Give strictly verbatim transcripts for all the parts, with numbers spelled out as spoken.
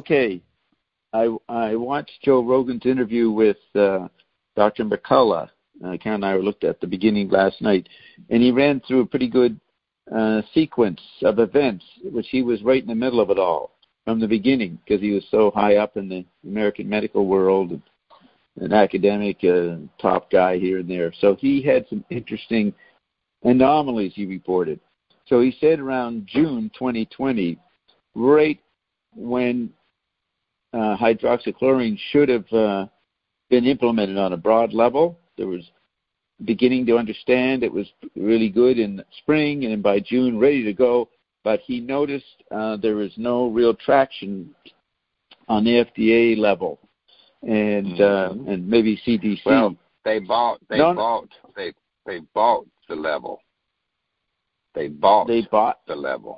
Okay. I, I watched Joe Rogan's interview with uh, Doctor McCullough. Uh, Karen and I looked at the beginning last night, and he ran through a pretty good uh, sequence of events, which he was right in the middle of it all from the beginning because he was so high up in the American medical world and an academic uh, top guy here and there. So he had some interesting anomalies he reported. So he said around June twenty twenty, right when uh, hydroxychloroquine should have uh, been implemented on a broad level, there was beginning to understand it was really good in spring, and then by June ready to go. But he noticed uh, there was no real traction on the F D A level, and mm-hmm. uh, and maybe C D C. Well, they bought they no, bought they they bought the level. They bought they bought the level.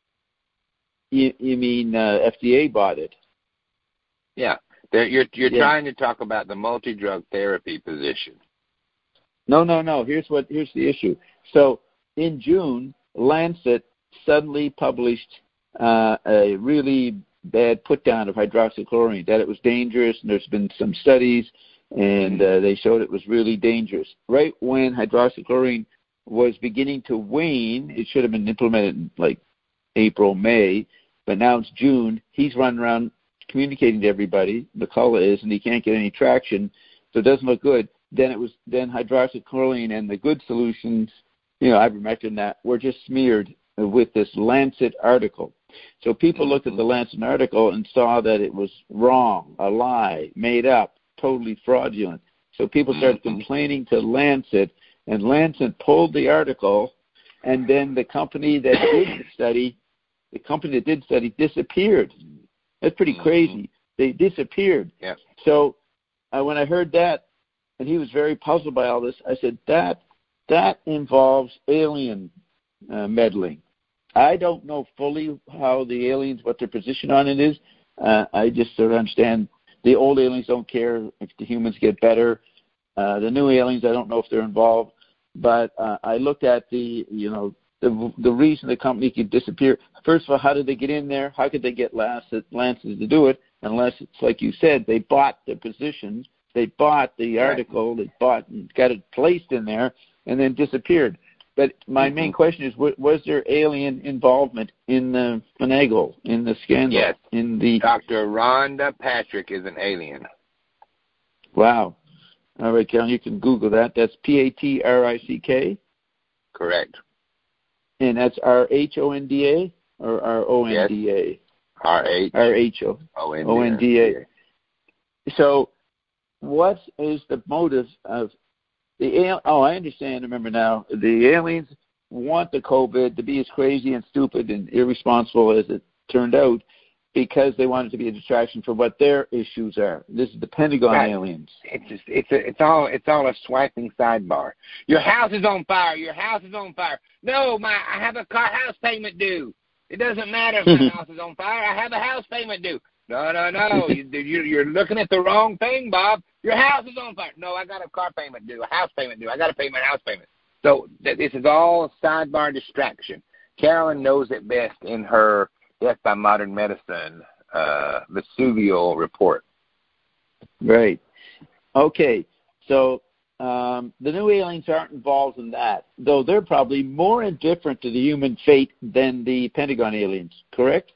You, you mean uh, F D A bought it? Yeah, They're, you're you're yeah. trying to talk about the multi-drug therapy position. No, no, no. Here's what. Here's the issue. So in June, Lancet suddenly published uh, a really bad put down of hydroxychloroquine, that it was dangerous, and there's been some studies, and uh, they showed it was really dangerous. Right when hydroxychloroquine was beginning to wane, it should have been implemented in like April, May, but now it's June. He's running around communicating to everybody, McCullough is, and he can't get any traction, so it doesn't look good. Then it was then hydroxychloroquine and the good solutions, you know, ivermectin, that were just smeared with this Lancet article. So people looked at the Lancet article and saw that it was wrong, a lie, made up, totally fraudulent. So people started complaining to Lancet, and Lancet pulled the article, and then the company that did the study, the company that did the study disappeared. That's pretty crazy. They disappeared. Yeah. So uh, when I heard that, and he was very puzzled by all this, I said, that that involves alien uh, meddling. I don't know fully how the aliens, what their position on it is. Uh, I just sort of understand the old aliens don't care if the humans get better. Uh, the new aliens, I don't know if they're involved. But uh, I looked at the, you know, the the reason the company could disappear. First of all, how did they get in there? How could they get Lancet, Lancet to do it? Unless it's like you said, they bought the positions, they bought the article, they bought and got it placed in there, and then disappeared. But my mm-hmm. main question is, was there alien involvement in the finagle, in the scandal? Yes. In the Doctor Rhonda Patrick is an alien. Wow. All right, Karen, you can Google that. That's P A T R I C K? Correct. And that's R H O N D A or R O N D A? Yes. R H R H O N D A. So what is the motive of the al- oh, I understand, remember now. The aliens want the COVID to be as crazy and stupid and irresponsible as it turned out because they want it to be a distraction for what their issues are. This is the Pentagon right. aliens. It's just, it's a, it's all it's all a swiping sidebar. Your house is on fire. Your house is on fire. No, my I have a car house payment due. It doesn't matter if my house is on fire. I have a house payment due. No, no, no. you, you're, you're looking at the wrong thing, Bob. Your house is on fire. No, I got a car payment due, a house payment due. I got to pay my house payment. So th- this is all a sidebar distraction. Carolyn knows it best in her Death by Modern Medicine uh, Vesuvio report. Right. Okay. So um, the new aliens aren't involved in that, though they're probably more indifferent to the human fate than the Pentagon aliens, correct?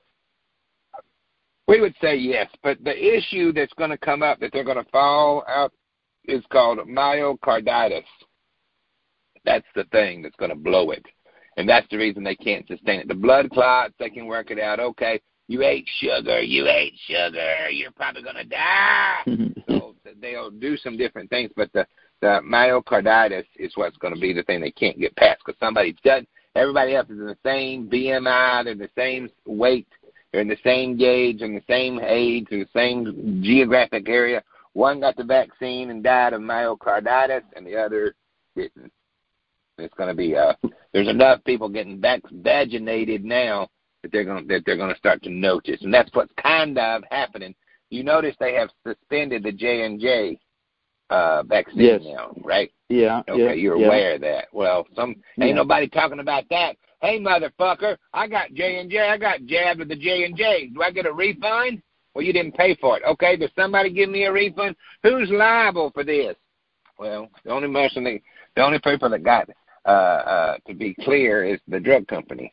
We would say yes, but the issue that's going to come up that they're going to fall out is called myocarditis. That's the thing that's going to blow it, and that's the reason they can't sustain it. The blood clots, they can work it out. Okay, you ate sugar, you ate sugar, you're probably going to die. So they'll do some different things, but the, the myocarditis is what's going to be the thing they can't get past because somebody doesn't. Everybody else is in the same B M I, they're the same weight. They're in the same gauge and the same age and the same geographic area. One got the vaccine and died of myocarditis, and the other didn't. It's going to be uh, there's enough people getting vac- vaginated now that they're going that they're going to start to notice, and that's what's kind of happening. You notice they have suspended the J and J uh, vaccine yes. now, right? Yeah. Okay, yeah, you're yeah. aware of that. Well, some yeah. ain't nobody talking about that. Hey, motherfucker, I got J and J. I got jabbed with the J and J. Do I get a refund? Well, you didn't pay for it. Okay, does somebody give me a refund? Who's liable for this? Well, the only person, that, the only people that got, uh, uh, to be clear, is the drug company.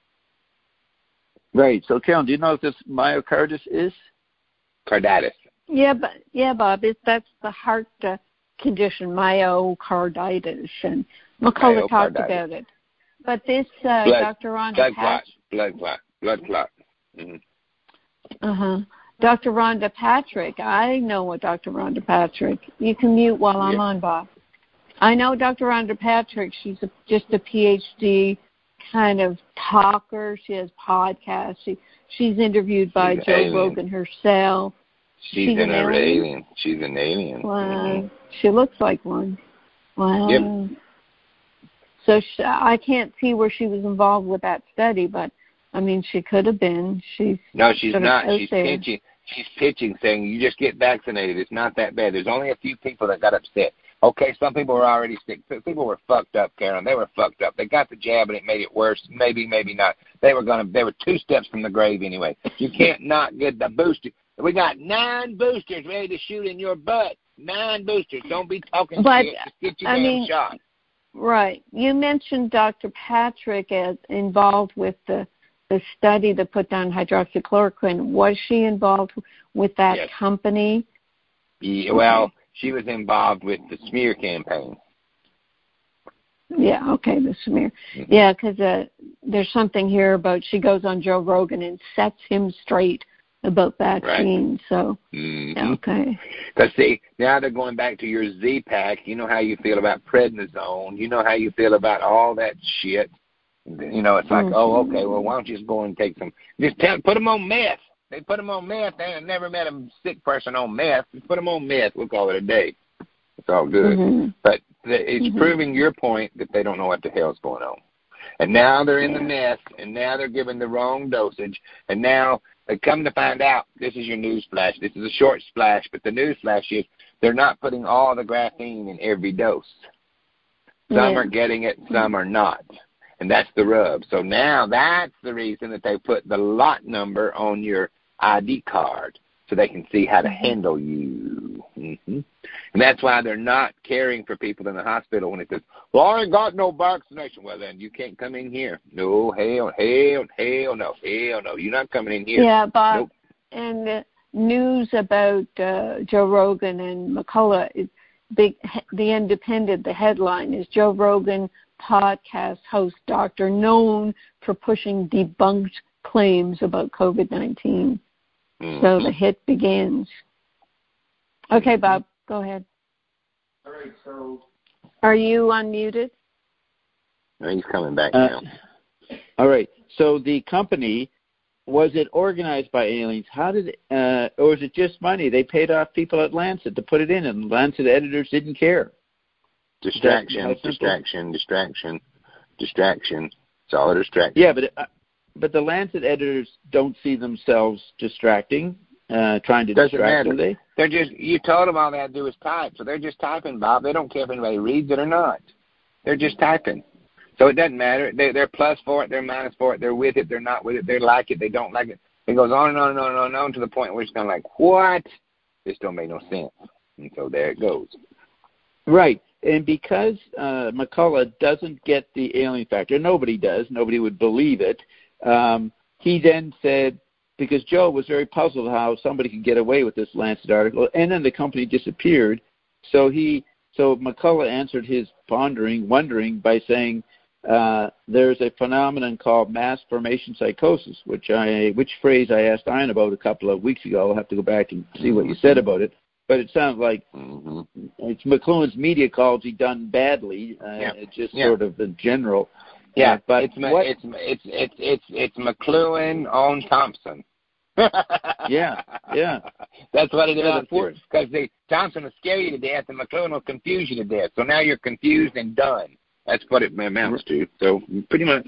Right. So, Carolyn, do you know what this myocarditis is? Carditis. Yeah, but yeah, Bob, it, that's the heart uh, condition, myocarditis, and McCullough talked about it. But this, uh, blood, Doctor Rhonda blood Pat- clot, blood clot, blood clot. Mm-hmm. Uh huh. Doctor Rhonda Patrick, I know what Doctor Rhonda Patrick. You can mute while I'm yeah. on, Bob. I know Doctor Rhonda Patrick. She's a, just a P H D kind of talker. She has podcasts. She she's interviewed by she's Joe Rogan herself. She's, she's an, an alien. alien. She's an alien. Wow. Mm-hmm. She looks like one. Wow. Yep. So she, I can't see where she was involved with that study, but I mean, she could have been. She's no, she's not. She's there. pitching. She's pitching, saying you just get vaccinated. It's not that bad. There's only a few people that got upset. Okay, some people were already sick. People were fucked up, Karen. They were fucked up. They got the jab and it made it worse. Maybe, maybe not. They were gonna. They were two steps from the grave anyway. You can't not get the booster. We got nine boosters ready to shoot in your butt. Nine boosters. Don't be talking but, shit. Just get your I damn mean, shot. Right. You mentioned Doctor Patrick as involved with the the study that put down hydroxychloroquine. Was she involved with that yes. company? Yeah, well, she was involved with the smear campaign. Yeah, okay, the smear. Mm-hmm. Yeah, because uh, there's something here about she goes on Joe Rogan and sets him straight about vaccines. Right. So, mm-hmm. okay. Because, see, now they're going back to your Z-Pack. You know how you feel about prednisone. You know how you feel about all that shit. You know, it's like, mm-hmm. oh, okay, well, why don't you just go and take some, just tell, put them on meth. They put them on meth. They never met a sick person on meth. Just put them on meth. We'll call it a day. It's all good. Mm-hmm. But it's mm-hmm. proving your point that they don't know what the hell's going on. And now they're in the mess, and now they're giving the wrong dosage, and now they come to find out, this is your news flash. This is a short splash, but the news flash is they're not putting all the graphene in every dose. Some yeah. are getting it, some are not. And that's the rub. So now that's the reason that they put the lot number on your I D card so they can see how to handle you. Mm-hmm. And that's why they're not caring for people in the hospital when it says, well, I ain't got no vaccination. Well, then you can't come in here. No, hell, hell, hell no, hell no. You're not coming in here. Yeah, Bob. Nope. And the news about uh, Joe Rogan and McCullough, is big, the Independent, the headline is Joe Rogan podcast host doctor known for pushing debunked claims about COVID nineteen. Mm-hmm. So the hit begins. Okay, Bob, go ahead. All right, so... Are you unmuted? No, he's coming back uh, now. All right, so the company, was it organized by aliens? How did it, uh, or was it just money? They paid off people at Lancet to put it in, and Lancet editors didn't care. Distraction, distraction, distraction, distraction. It's all a distraction. Yeah, but uh, but the Lancet editors don't see themselves distracting, uh, trying to Doesn't distract, matter. do they? They're just, you told them all they have to do is type, so they're just typing, Bob. They don't care if anybody reads it or not. They're just typing. So it doesn't matter. They, they're plus for it, they're minus for it, they're with it, they're not with it, they like it, they don't like it. It goes on and on and on and on, and on to the point where it's kind of like, what? This don't make no sense. And so there it goes. Right. And because uh, McCullough doesn't get the alien factor, nobody does, nobody would believe it, um, he then said, because Joe was very puzzled how somebody could get away with this Lancet article, and then the company disappeared. So he, so McCullough answered his pondering, wondering by saying, uh, there's a phenomenon called mass formation psychosis, which I, which phrase I asked Ian about a couple of weeks ago. I'll have to go back and see what you said about it. But it sounds like mm-hmm. it's McLuhan's media calls he done badly. Uh, yeah. It's just yeah. sort of in general. Yeah, uh, but it's what, it's it's it's it's it's McLuhan on Thompson. yeah, yeah. That's what it is. Because the Thompson will scare you to death, and McLuhan will confuse you to death. So now you're confused and done. That's what it amounts to. So pretty much.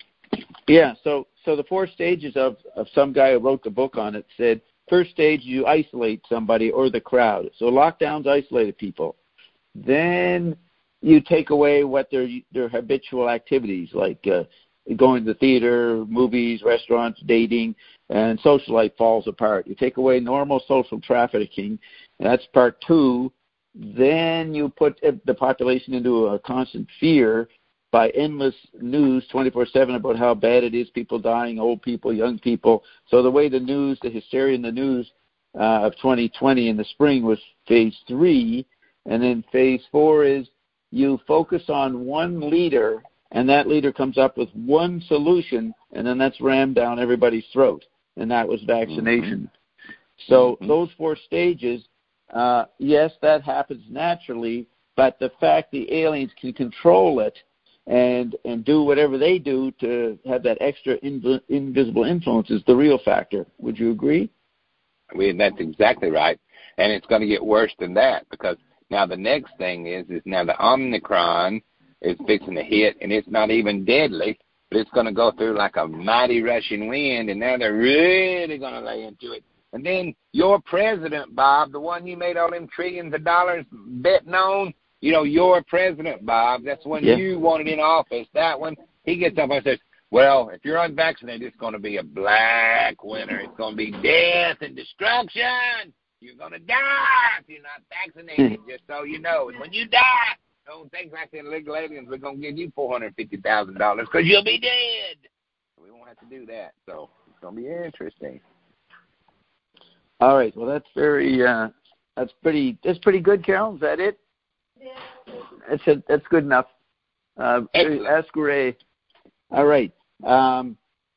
Yeah. So so the four stages of of some guy who wrote the book on it said. First stage, you isolate somebody or the crowd. So lockdowns isolated people. Then you take away what their their habitual activities, like uh, going to the theater, movies, restaurants, dating. and social life falls apart. You take away normal social trafficking, and that's part two. Then you put the population into a constant fear by endless news twenty-four seven about how bad it is, people dying, old people, young people. So the way the news, the hysteria in the news uh, of twenty twenty in the spring was phase three. And then phase four is you focus on one leader, and that leader comes up with one solution, and then that's rammed down everybody's throat, and that was vaccination. Mm-hmm. So mm-hmm. those four stages, uh, yes, that happens naturally, but the fact the aliens can control it and and do whatever they do to have that extra inv- invisible influence is the real factor. Would you agree? I mean, that's exactly right, and it's going to get worse than that, because now the next thing is, is now the Omicron is fixing to hit, and it's not even deadly, but it's going to go through like a mighty rushing wind, and now they're really going to lay into it. And then your president, Bob, the one you made all them trillions of dollars betting on, you know, your president, Bob, that's when yeah. you wanted in office, that one, he gets up and says, well, if you're unvaccinated, it's going to be a black winter. It's going to be death and destruction. You're going to die if you're not vaccinated, just so you know. And when you die, don't think like the illegal aliens, we're going to give you four hundred fifty thousand dollars because you'll be dead. We won't have to do that. So it's going to be interesting. All right. Well, that's very, uh, that's pretty, that's pretty good, Carol. Is that it? Yeah. That's it. That's good enough. Uh, ask Ray. All right. Um,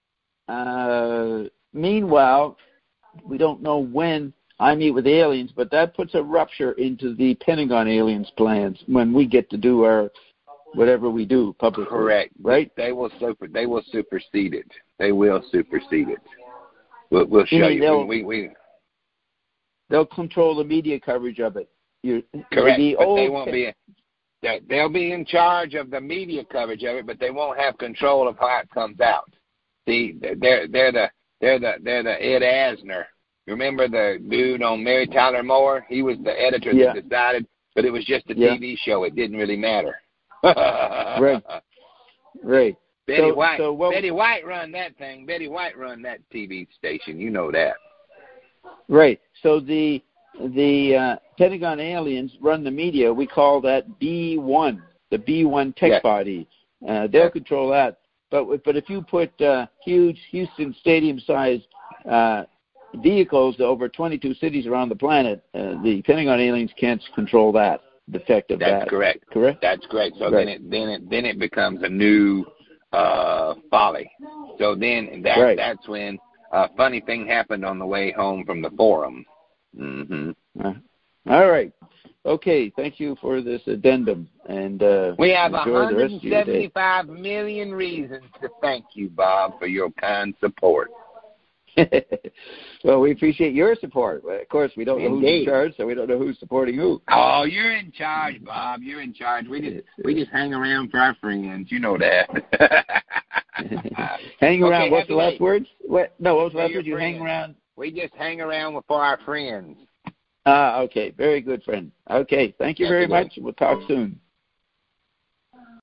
uh, meanwhile, we don't know when I meet with aliens, but that puts a rupture into the Pentagon aliens' plans when we get to do our whatever we do publicly. Correct. Right? They will super. They will supersede it. They will supersede it. We'll, we'll show you. They'll, we, we, they'll control the media coverage of it. You're, correct. The but old they won't be. They'll be in charge of the media coverage of it, but they won't have control of how it comes out. See, they're they're the they're the they're the Ed Asner. Remember the dude on Mary Tyler Moore? He was the editor yeah. that decided, but it was just a yeah. T V show. It didn't really matter. right. Right. Betty so, White. So what, Betty White run that thing. Betty White run that T V station. You know that. Right. So the the uh, Pentagon aliens run the media. We call that B one, the B one tech yes. body. Uh, they'll yes. control that. But but if you put uh, huge Houston stadium-sized uh, vehicles to over twenty-two cities around the planet, uh, the Pentagon aliens can't control that. The effect of That's that. That's correct. Correct. That's correct. So right. then it then it then it becomes a new uh, folly. So then that right. that's when a funny thing happened on the way home from the forum. Mm-hmm. Uh, all right. Okay. Thank you for this addendum, and uh, we have one hundred seventy-five million reasons to thank you, Bob, for your kind support. Well, we appreciate your support. Of course, we don't know Indeed. who's in charge, so we don't know who's supporting who. Oh, you're in charge, Bob. You're in charge. We just we just hang around for our friends. You know that. Hang around. Okay, What's the last day. words? What? No, what was the last your words? You friends. hang around. We just hang around for our friends. Ah, okay. Very good, friend. Okay. Thank you That's very good. much. We'll talk soon.